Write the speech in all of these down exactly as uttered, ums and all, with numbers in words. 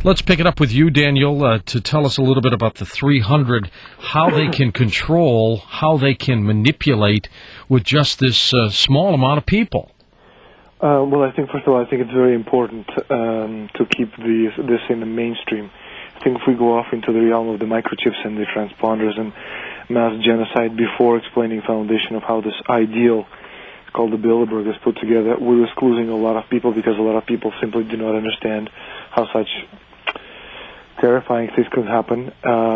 Let's pick it up with you, Daniel, uh, to tell us a little bit about the three hundred, how they can control, how they can manipulate with just this uh, small amount of people. Uh, well, I think, first of all, I think it's very important um, to keep these, this in the mainstream. I think if we go off into the realm of the microchips and the transponders and mass genocide before explaining the foundation of how this ideal called the Bilderberg is put together, we're excluding a lot of people because a lot of people simply do not understand how such terrifying things could happen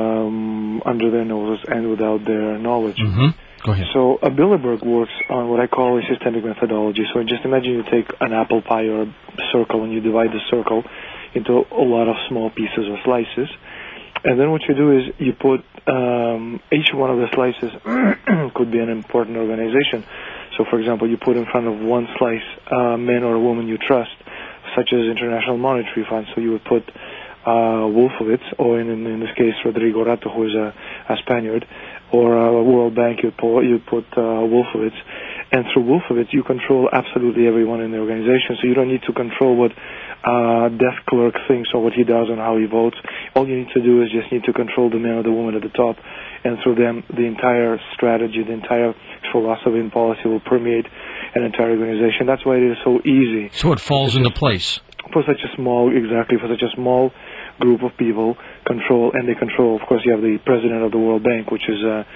um, under their noses and without their knowledge. Mm-hmm. Go ahead. So a Bilderberg works on what I call a systemic methodology. So just imagine you take an apple pie or a circle and you divide the circle into a lot of small pieces or slices. And then what you do is you put um, each one of the slices could be an important organization. So, for example, you put in front of one slice a man or a woman you trust, such as International Monetary Fund. So you would put uh, Wolfowitz, or in, in this case, Rodrigo Rato, who is a, a Spaniard, or uh, World Bank, you'd put, you'd put uh, Wolfowitz. And through Wolfowitz, you control absolutely everyone in the organization. So you don't need to control what uh, desk clerk thinks or what he does and how he votes. All you need to do is just need to control the man or the woman at the top. And through them, the entire strategy, the entire philosophy and policy will permeate an entire organization. That's why it is so easy. So it falls into place. For such a small, exactly, for such a small group of people, control, and they control, of course, you have the president of the World Bank, which is uh,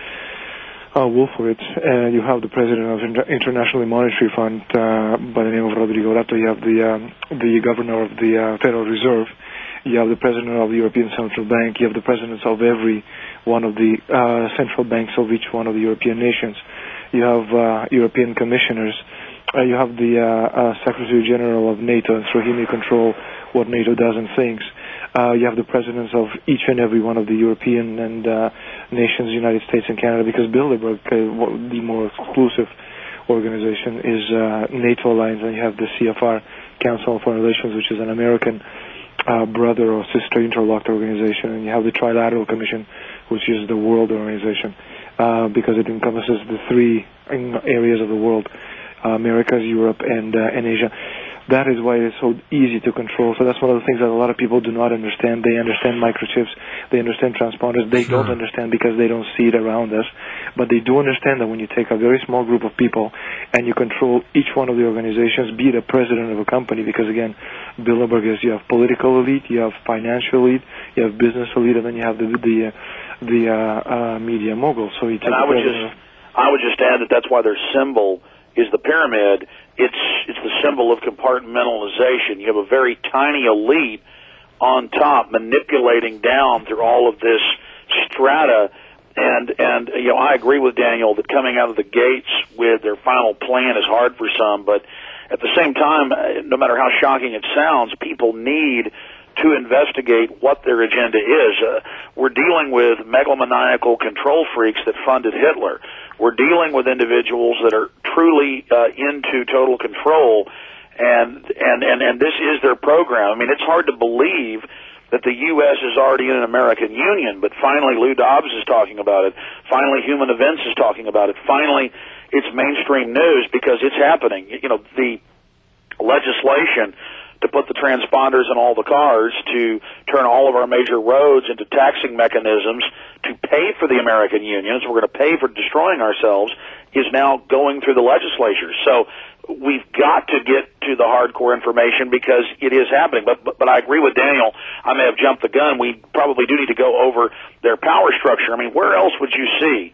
uh, Wolfowitz, and you have the president of the International Monetary Fund uh, by the name of Rodrigo Rato, you have the, um, the governor of the uh, Federal Reserve, you have the president of the European Central Bank, you have the presidents of every one of the uh, central banks of each one of the European nations, you have uh, European commissioners, uh, you have the uh, uh, Secretary General of NATO, and through him you control what NATO does and thinks. Uh, you have the presidents of each and every one of the European and uh, nations, United States and Canada, because Bilderberg, uh, the more exclusive organization, is uh, NATO alliance, and you have the C F R, Council on Foreign Relations, which is an American uh, brother or sister interlocked organization, and you have the Trilateral Commission, which is the world organization, uh, because it encompasses the three areas of the world, uh, Americas, Europe, and, uh, and Asia. That is why it's so easy to control. So that's one of the things that a lot of people do not understand. They understand microchips. They understand transponders. They sure. don't understand because they don't see it around us. But they do understand that when you take a very small group of people and you control each one of the organizations, be it a president of a company, because, again, Bilderberg is you have political elite, you have financial elite, you have business elite, and then you have the the, uh, the uh, uh, media mogul. So you take and I would, just, I would just add that that's why their symbol is the pyramid. It's it's the symbol of compartmentalization. You have a very tiny elite on top manipulating down through all of this strata. And, and you know, I agree with Daniel that coming out of the gates with their final plan is hard for some. But at the same time, no matter how shocking it sounds, people need to investigate what their agenda is. Uh, we're dealing with megalomaniacal control freaks that funded Hitler. We're dealing with individuals that are truly uh, into total control, and, and, and, and this is their program. I mean, it's hard to believe that the U S is already in an American Union, but finally Lou Dobbs is talking about it. Finally Human Events is talking about it. Finally it's mainstream news because it's happening. You know, the legislation to put the transponders in all the cars, to turn all of our major roads into taxing mechanisms, to pay for the American Union, so we're going to pay for destroying ourselves, is now going through the legislature. So we've got to get to the hardcore information because it is happening. But, but, but I agree with Daniel. I may have jumped the gun. We probably do need to go over their power structure. I mean, where else would you see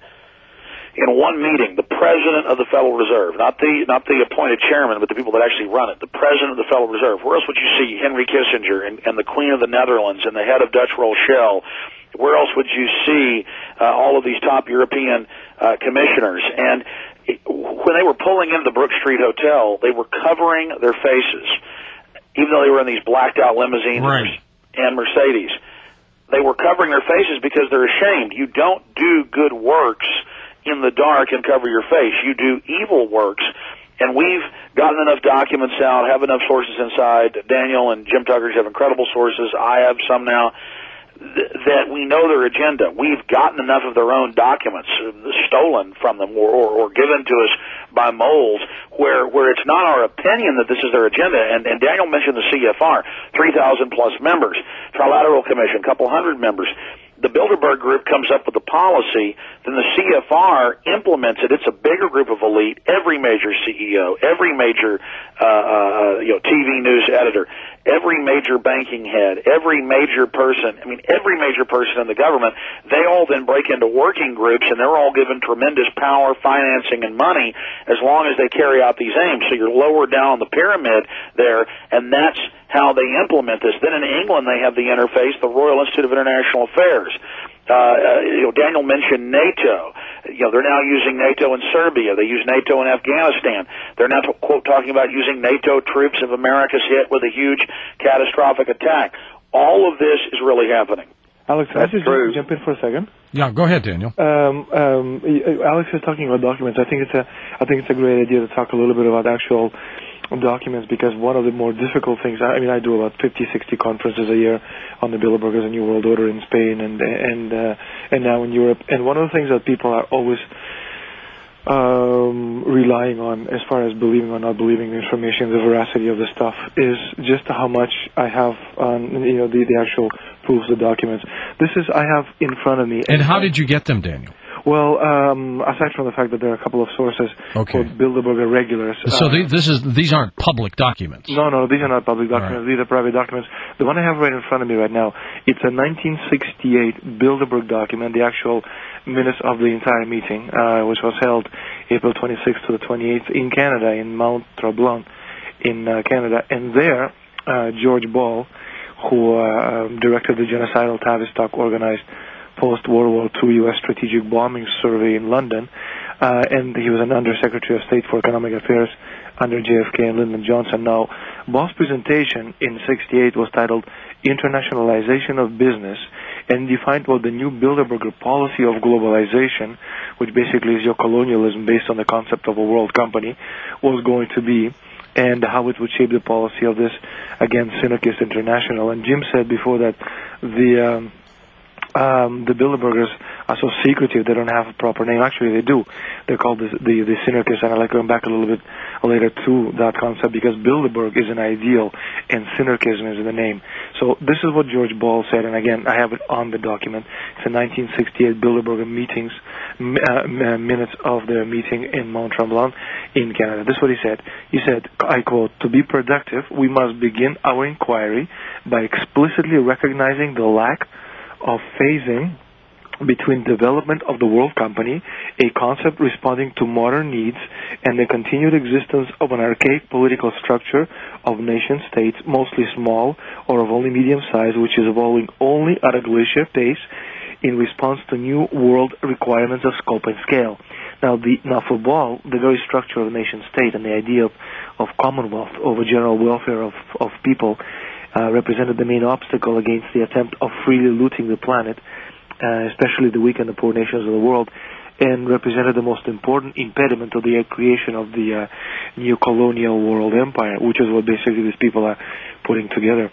in one meeting the president of the Federal Reserve, not the not the appointed chairman, but the people that actually run it, the president of the Federal Reserve? Where else would you see Henry Kissinger and, and the Queen of the Netherlands and the head of Dutch Rothschild? Where else would you see uh, all of these top European uh, commissioners? And it, when they were pulling into the Brook Street Hotel, they were covering their faces, even though they were in these blacked-out limousines right. and Mercedes. They were covering their faces because they're ashamed. You don't do good works in the dark and cover your face. You do evil works. And we've gotten enough documents out, have enough sources inside. Daniel and Jim Tucker have incredible sources. I have some now. th- that we know their agenda. We've gotten enough of their own documents uh, stolen from them or, or, or given to us by moles where where it's not our opinion that this is their agenda. And, and Daniel mentioned the C F R, three thousand plus members, Trilateral Commission, a couple hundred members. The Bilderberg Group comes up with a policy, then the C F R implements it. It's a bigger group of elite. Every major C E O, every major uh, uh, you know T V news editor, every major banking head, every major person, I mean every major person in the government, they all then break into working groups, and they're all given tremendous power, financing, and money as long as they carry out these aims. So you're lower down the pyramid there, and that's how they implement this. Then in England, they have the interface, the Royal Institute of International Affairs. Uh, uh, you know, Daniel mentioned NATO. You know, they're now using NATO in Serbia. They use NATO in Afghanistan. They're now, t- quote, talking about using NATO troops if America's hit with a huge catastrophic attack. All of this is really happening. Alex, can I just true. jump in for a second? Yeah, go ahead, Daniel. Um, um, Alex is talking about documents. I think it's a, I think it's a great idea to talk a little bit about actual documents, because one of the more difficult things, I mean, I do about fifty, sixty conferences a year on the Bilderberg as a New World Order in Spain and and uh, and now in Europe. And one of the things that people are always um, relying on, as far as believing or not believing the information, the veracity of the stuff, is just how much I have on, you know, the, the actual proofs, the documents. This is, I have in front of me. And how did you get them, Daniel? Well, um, aside from the fact that there are a couple of sources Okay. called Bilderberger regulars. So uh, the, this is these aren't public documents. No, no, these are not public documents. Right. These are private documents. The one I have right in front of me right now, it's a nineteen sixty-eight Bilderberg document, the actual minutes of the entire meeting, uh, which was held April twenty-sixth to the twenty-eighth in Canada, in Mount Tremblant in uh, Canada. And there, uh, George Ball, who uh, um, directed the genocidal Tavistock organized post-World War Two U S strategic bombing survey in London, uh, and he was an Undersecretary of State for Economic Affairs under J F K and Lyndon Johnson. Now, Ball's presentation in sixty-eight was titled Internationalization of Business, and defined what the new Bilderberger policy of globalization, which basically is your colonialism based on the concept of a world company, was going to be, and how it would shape the policy of this, again, Synergist International. And Jim said before that the um, Um, the Bilderbergers are so secretive, they don't have a proper name. Actually, they do. They're called the, the, the Synergists, and I like going back a little bit later to that concept, because Bilderberg is an ideal, and Synergism is the name. So this is what George Ball said, and again, I have it on the document. It's a nineteen sixty-eight Bilderberger meetings, uh, minutes of their meeting in Mount Tremblant in Canada. This is what he said. He said, I quote, "To be productive, we must begin our inquiry by explicitly recognizing the lack of phasing between development of the world company, a concept responding to modern needs, and the continued existence of an archaic political structure of nation-states, mostly small or of only medium size, which is evolving only at a glacier pace in response to new world requirements of scope and scale." Now, the, now for Ball, the very structure of a nation-state and the idea of, of commonwealth over general welfare of, of people Uh, represented the main obstacle against the attempt of freely looting the planet, uh, especially the weak and the poor nations of the world, and represented the most important impediment to the creation of the uh, new colonial world empire, which is what basically these people are putting together.